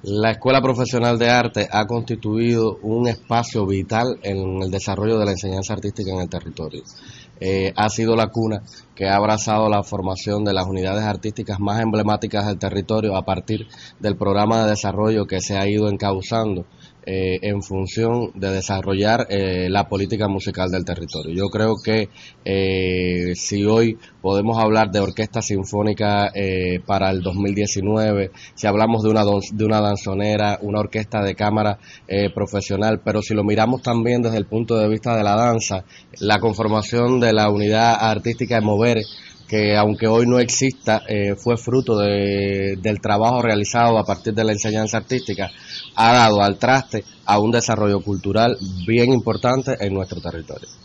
La Escuela Profesional de Arte ha constituido un espacio vital en el desarrollo de la enseñanza artística en el territorio. Ha sido la cuna que ha abrazado la formación de las unidades artísticas más emblemáticas del territorio a partir del programa de desarrollo que se ha ido encauzando en función de desarrollar la política musical del territorio. Yo creo que si hoy podemos hablar de orquesta sinfónica para el 2019, si hablamos de una danzonera, una orquesta de cámara profesional, pero si lo miramos también desde el punto de vista de la danza, la conformación de la unidad artística de Mover, que aunque hoy no exista, fue fruto del trabajo realizado a partir de la enseñanza artística, ha dado al traste a un desarrollo cultural bien importante en nuestro territorio.